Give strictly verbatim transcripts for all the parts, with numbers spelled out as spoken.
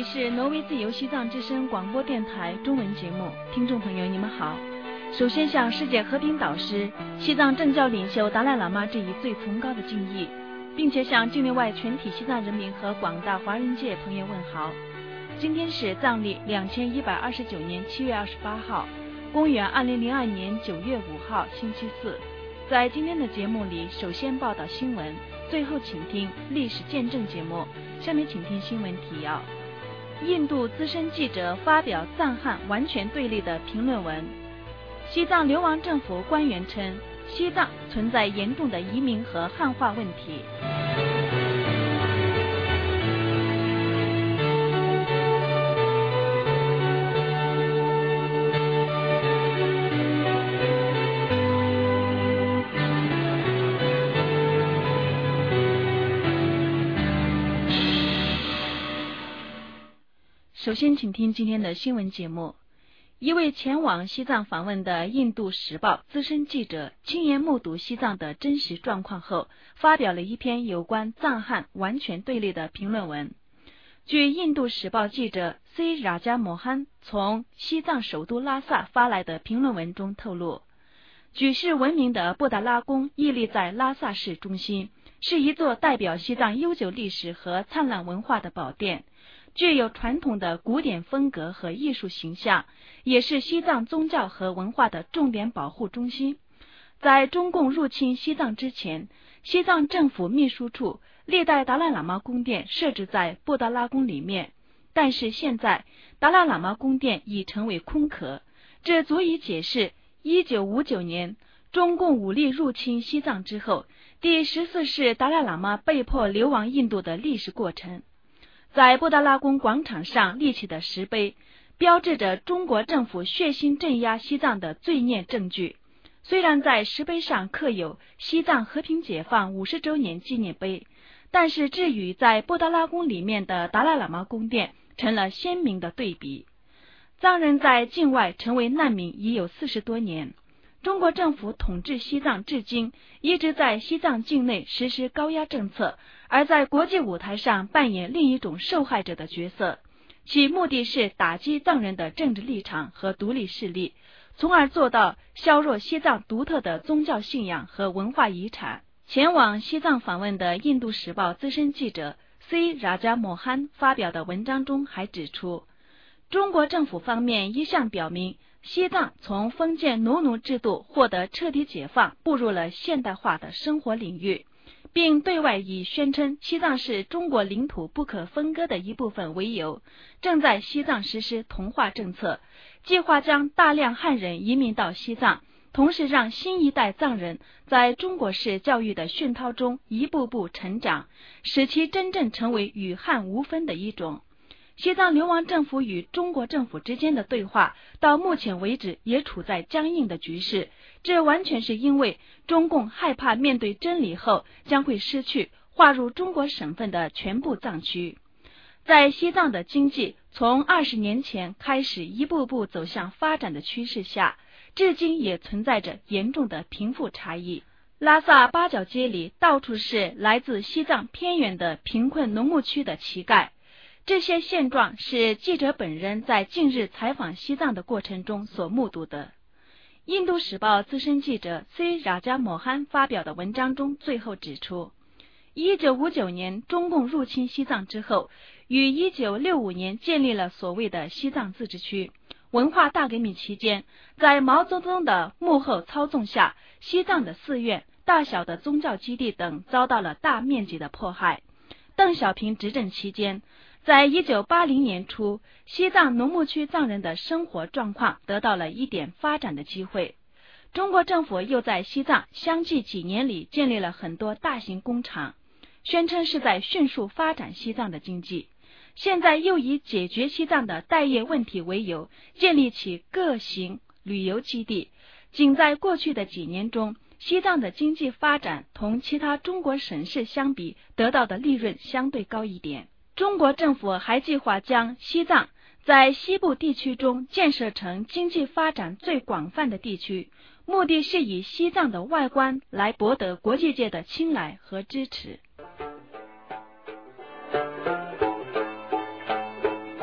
里是挪威自由西藏之声广播电台中文节目，听众朋友你们好。首先向世界和平导师、西藏政教领袖达赖喇嘛致以最崇高的敬意，并且向境内外全体西藏人民和广大华人界朋友问好。今天是藏历两千一百二十九年七月二十八号，公元二零零二年九月五号，星期四。在今天的节目里，首先报道新闻，最后请听历史见证节目。下面请听新闻提要。印度资深记者发表藏汉完全对立的评论文。西藏流亡政府官员称，西藏存在严重的移民和汉化问题。首先请听今天的新闻节目。一位前往西藏访问的印度时报资深记者亲眼目睹西藏的真实状况后，发表了一篇有关藏汉完全对立的评论文。据印度时报记者 C 拉加摩罕从西藏首都拉萨发来的评论文中透露，举世闻名的布达拉宫屹立在拉萨市中心，是一座代表西藏悠久历史和灿烂文化的宝殿，具有传统的古典风格和艺术形象，也是西藏宗教和文化的重点保护中心。在中共入侵西藏之前，西藏政府秘书处历代达赖喇嘛宫殿设置在布达拉宫里面，但是现在达赖喇嘛宫殿已成为空壳，这足以解释一九五九年中共武力入侵西藏之后，第十四世达赖喇嘛被迫流亡印度的历史过程。在布达拉宫广场上立起的石碑，标志着中国政府血腥镇压西藏的罪孽证据。虽然在石碑上刻有西藏和平解放五十周年纪念碑，但是至于在布达拉宫里面的达赖喇嘛宫殿成了鲜明的对比。藏人在境外成为难民已有四十多年，中国政府统治西藏至今一直在西藏境内实施高压政策，而在国际舞台上扮演另一种受害者的角色，其目的是打击藏人的政治立场和独立势力，从而做到削弱西藏独特的宗教信仰和文化遗产。前往西藏访问的印度时报资深记者 C 拉加摩罕发表的文章中还指出，中国政府方面一向表明，西藏从封建农奴制度获得彻底解放，步入了现代化的生活领域，并对外以宣称西藏是中国领土不可分割的一部分为由，正在西藏实施同化政策，计划将大量汉人移民到西藏，同时让新一代藏人在中国式教育的熏陶中一步步成长，使其真正成为与汉无分的一种。西藏流亡政府与中国政府之间的对话到目前为止也处在僵硬的局势，这完全是因为中共害怕面对真理后将会失去划入中国省份的全部藏区。在西藏的经济从二十年前开始一步步走向发展的趋势下，至今也存在着严重的贫富差异。拉萨八角街里到处是来自西藏偏远的贫困农牧区的乞丐，这些现状是记者本人在近日采访西藏的过程中所目睹的。印度时报资深记者 C 拉加摩罕发表的文章中最后指出，一九五九年中共入侵西藏之后，于一九六五年建立了所谓的西藏自治区。文化大革命期间，在毛泽东的幕后操纵下，西藏的寺院、大小的宗教基地等遭到了大面积的迫害。邓小平执政期间，在一九八零年初，西藏农牧区藏人的生活状况得到了一点发展的机会。中国政府又在西藏相继几年里建立了很多大型工厂，宣称是在迅速发展西藏的经济。现在又以解决西藏的待业问题为由，建立起各型旅游基地。仅在过去的几年中，西藏的经济发展同其他中国省市相比，得到的利润相对高一点。中国政府还计划将西藏在西部地区中建设成经济发展最广泛的地区，目的是以西藏的外观来博得国际界的青睐和支持。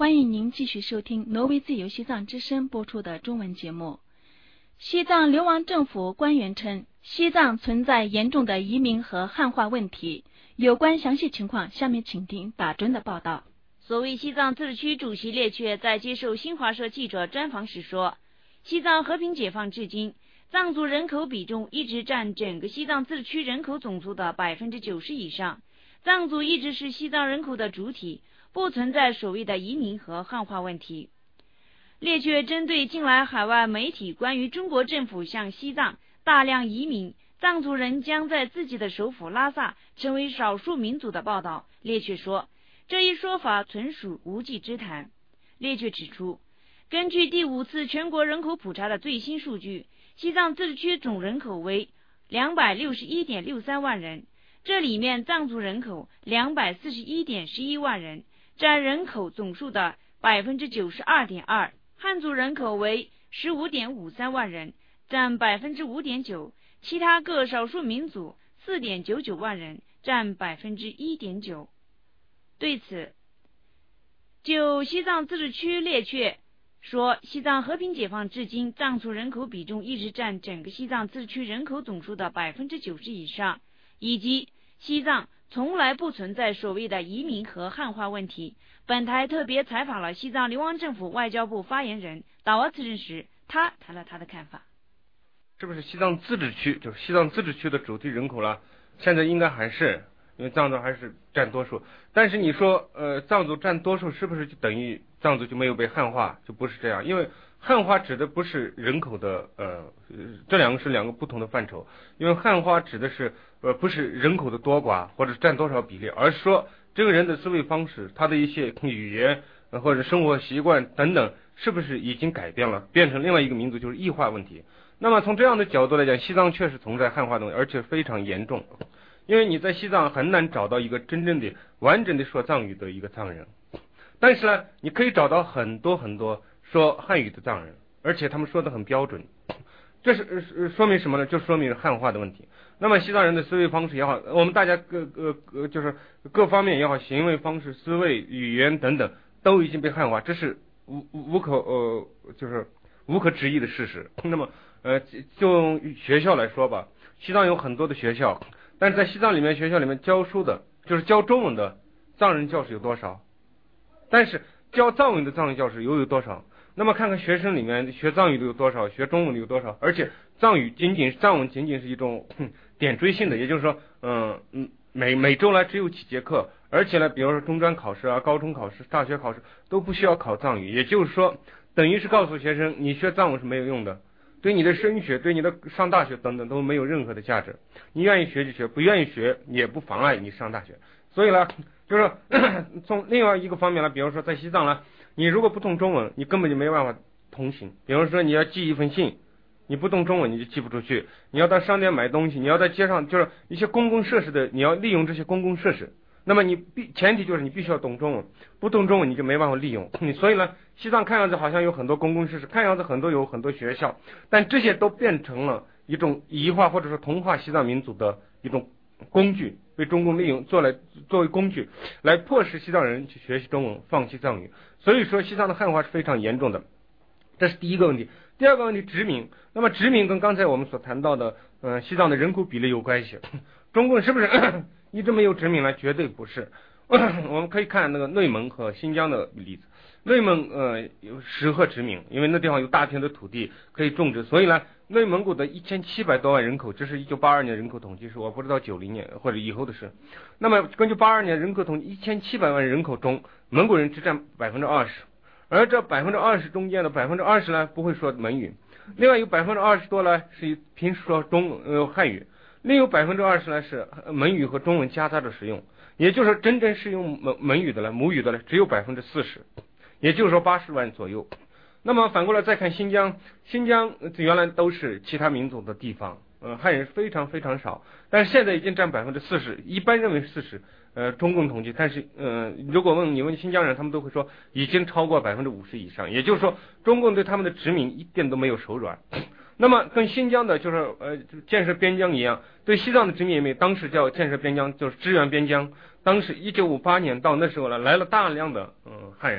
欢迎您继续收听挪威自由西藏之声播出的中文节目。西藏流亡政府官员称，西藏存在严重的移民和汉化问题。有关详细情况，下面请听打针的报道。 所谓西藏自治区主席列确在接受新华社记者专访时说，西藏和平解放至今，藏族人口比重一直占整个西藏自治区人口总数的百分之九十以上，藏族一直是西藏人口的主体，不存在所谓的移民和汉化问题。列确针对近来海外媒体关于中国政府向西藏大量移民，藏族人将在自己的首府拉萨成为少数民族的报道，列确说，这一说法纯属无稽之谈。列确指出，根据第五次全国人口普查的最新数据，西藏自治区总人口为 两百六十一点六三万人，这里面藏族人口 两百四十一点一一万人，占人口总数的 百分之九十二点二， 汉族人口为 十五点五三万人，占 百分之五点九， 其他各少数民族 四点九九万人，占 百分之一点九。 对此，就西藏自治区列确说，西藏和平解放至今，藏族人口比重一直占整个西藏自治区人口总数的 百分之九十以上，以及西藏从来不存在所谓的移民和汉化问题。本台特别采访了西藏流亡政府外交部发言人达瓦茨人时，他谈了他的看法。 是不是西藏自治区，就是西藏自治区的主体人口了？现在应该还是，因为藏族还是占多数。但是你说，呃，藏族占多数是不是就等于藏族就没有被汉化？就不是这样，因为汉化指的不是人口的，呃，这两个是两个不同的范畴。因为汉化指的是，呃，不是人口的多寡或者占多少比例，而是说这个人的思维方式，他的一些语言或者生活习惯等等，是不是已经改变了，变成另外一个民族，就是异化问题。那么从这样的角度来讲，西藏确实存在汉化的问题，而且非常严重。因为你在西藏很难找到一个真正的完整的说藏语的一个藏人，但是呢，你可以找到很多很多说汉语的藏人，而且他们说的很标准。这是说明什么呢？就说明汉化的问题。那么西藏人的思维方式也好，我们大家各各各就是各方面也好，行为方式、思维、语言等等都已经被汉化，这是无无可呃就是无可置疑的事实。那么呃就用学校来说吧，西藏有很多的学校，但是在西藏里面学校里面教书的，就是教中文的藏人教师有多少？但是教藏文的藏人教师又有多少？那么看看学生里面学藏语的有多少，学中文的有多少？而且藏语仅仅藏文仅仅是一种点缀性的，也就是说，嗯嗯，每每周来只有几节课，而且呢，比如说中专考试啊、高中考试、大学考试都不需要考藏语，也就是说，等于是告诉学生，你学藏文是没有用的，对你的升学、对你的上大学等等都没有任何的价值。你愿意学就学，不愿意学也不妨碍你上大学。所以呢，就是说从另外一个方面呢，比如说在西藏呢，你如果不懂中文，你根本就没有办法通行。比如说你要寄一份信，你不懂中文你就寄不出去。你要到商店买东西，你要在街上就是一些公共设施的，你要利用这些公共设施，那么你必前提就是你必须要懂中文，不懂中文你就没办法利用。所以呢，西藏看样子好像有很多公共设施，看样子很多有很多学校，但这些都变成了一种异化或者说同化西藏民族的一种工具，被中共利用做来作为工具来迫使西藏人去学习中文，放弃藏语。所以说西藏的汉化是非常严重的，这是第一个问题。第二个问题，殖民。那么殖民跟刚才我们所谈到的呃西藏的人口比例有关系。中共是不是一直没有殖民呢？绝对不是。我们可以看那个内蒙和新疆的例子。内蒙呃有适合殖民，因为那地方有大片的土地可以种植，所以呢内蒙古的一千七百多万人口，这是一九八二年人口统计，是我不知道九零年或者以后的事。那么根据八二年人口统计，一千七百万人口中，蒙古人只占百分之二十，而这百分之二十中间的百分之二十呢不会说蒙语，另外有百分之二十多呢是平时说中呃汉语，另有百分之二十呢是蒙语和中文夹杂着使用，也就是说真正是用蒙蒙语的了母语的了只有百分之四十，也就是说八十万左右。那么反过来再看新疆，新疆原来都是其他民族的地方，呃，汉人非常非常少，但是现在已经占百分之四十，一般认为四十，呃，中共统计，但是呃，如果问你问新疆人，他们都会说已经超过百分之五十以上，也就是说中共对他们的殖民一点都没有手软。那么跟新疆的就是呃建设边疆一样，对西藏的殖民也没有，当时叫建设边疆，就是支援边疆。当时一九五八年到那时候了，来了大量的嗯汉人，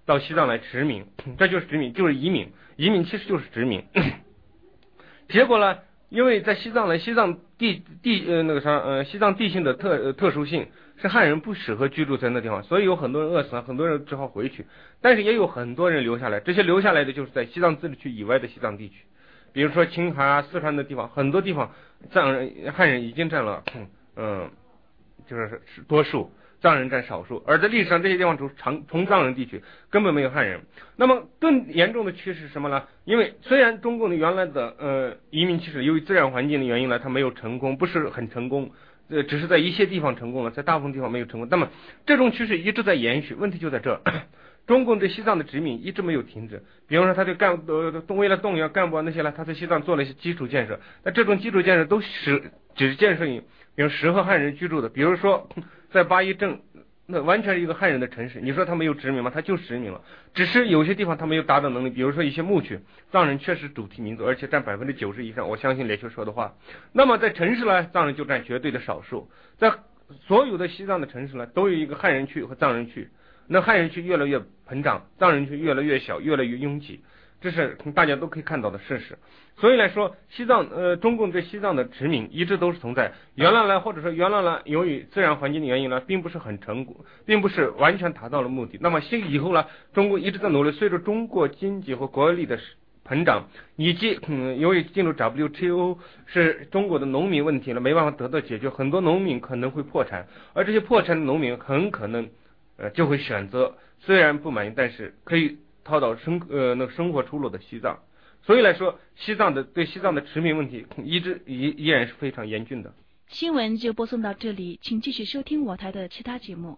到西藏来殖民，这就是殖民，就是移民，移民其实就是殖民。结果呢，因为在西藏呢，西藏地地呃那个啥呃西藏地性的特、呃、特殊性，是汉人不适合居住在那地方，所以有很多人饿死了，很多人只好回去，但是也有很多人留下来，这些留下来的就是在西藏自治区以外的西藏地区，比如说青海啊、四川的地方，很多地方藏人汉人已经占了嗯就是多数，藏人占少数，而在历史上这些地方都是长从藏人地区，根本没有汉人。那么更严重的趋势是什么呢？因为虽然中共的原来的呃移民趋势由于自然环境的原因呢，它没有成功，不是很成功，呃，只是在一些地方成功了，在大部分地方没有成功。那么这种趋势一直在延续，问题就在这，中共对西藏的殖民一直没有停止。比方说，他对干呃为了动员干部那些呢，他在西藏做了一些基础建设，那这种基础建设都是只建设于比如适合汉人居住的，比如说在巴依镇，那完全是一个汉人的城市，你说他没有殖民吗？他就是殖民了，只是有些地方他没有达到能力，比如说一些牧区，藏人确实主体民族，而且占百分之九十以上，我相信列秋说的话。那么在城市呢，藏人就占绝对的少数，在所有的西藏的城市呢，都有一个汉人区和藏人区，那汉人区越来越膨胀，藏人区越来越小，越来越拥挤，这是大家都可以看到的事实。所以来说，西藏呃，中共对西藏的殖民一直都是存在。原来呢，或者说原来呢，由于自然环境的原因呢，并不是很成功，并不是完全达到了目的。那么现以后呢，中国一直在努力，随着中国经济和国力的膨胀，以及嗯，由于进入 W T O 是中国的农民问题了，没办法得到解决，很多农民可能会破产，而这些破产的农民很可能呃就会选择虽然不满意，但是可以套到生呃那个生活出路的西藏。所以来说，西藏的对西藏的殖民问题一直依依然是非常严峻的。 新闻就播送到这里，请继续收听我台的其他节目。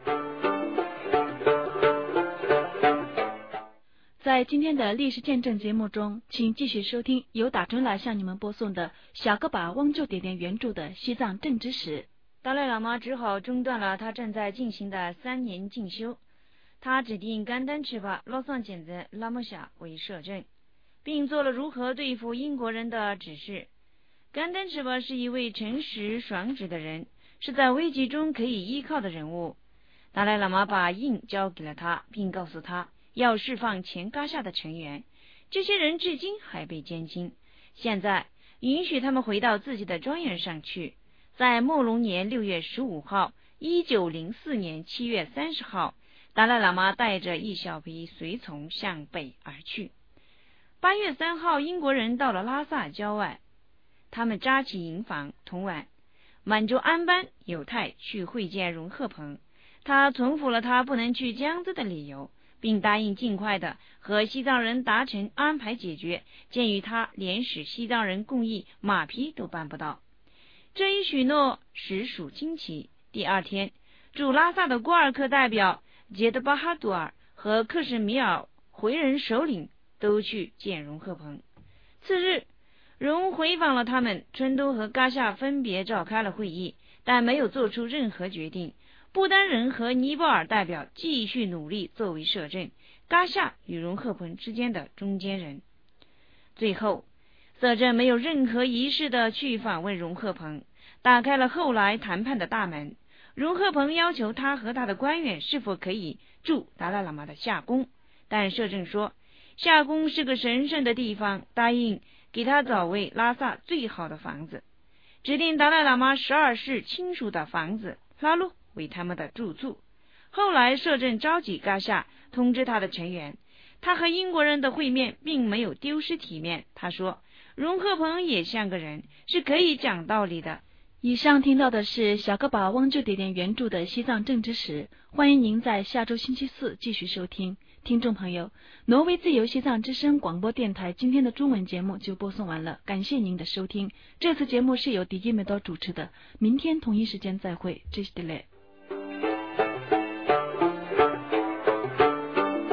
在今天的历史见证节目中，请继续收听由打春来向你们播送的小个把汪就点点原著的西藏政治史。 达赖喇嘛只好中断了他正在进行的三年进修，他指定甘丹赤巴洛桑简子拉木夏为摄政，并做了如何对付英国人的指示。甘丹赤巴是一位诚实爽直的人，是在危急中可以依靠的人物。达赖喇嘛把印交给了他，并告诉他要释放前噶夏的成员，这些人至今还被监禁，现在允许他们回到自己的庄园上去。在莫龙年六月十五号，一九零四年七月三十号，达赖喇嘛带着一小批随从向北而去。八月三号，英国人到了拉萨郊外，他们扎起营房。同晚，满洲安班有泰去会见荣鹤鹏，他存服了他不能去江孜的理由，并答应尽快的和西藏人达成安排解决。鉴于他连使西藏人共议马匹都办不到，这一许诺实属惊奇。第二天，驻拉萨的郭尔克代表杰德巴哈杜尔和克什米尔回人首领都去见荣鹤鹏。次日，荣回访了他们，春都和噶夏分别召开了会议，但没有做出任何决定。不丹人和尼泊尔代表继续努力作为摄政，噶夏与荣鹤鹏之间的中间人。最后，摄政没有任何仪式的去访问荣鹤鹏，打开了后来谈判的大门。荣鹤鹏要求他和他的官员是否可以住达赖喇嘛的夏宫，但摄政说夏宫是个神圣的地方，答应给他找位拉萨最好的房子，指定达赖喇嘛十二世亲属的房子拉路为他们的住处。后来摄政召集噶夏，通知他的成员，他和英国人的会面并没有丢失体面。他说荣鹤鹏也像个人，是可以讲道理的。 以上听到的是小个把汪就点点原著的西藏政治史，欢迎您在下周星期四继续收听。听众朋友，挪威自由西藏之声广播电台今天的中文节目就播送完了，感谢您的收听。这次节目是由迪基梅多主持的，明天同一时间再会，这是 delay。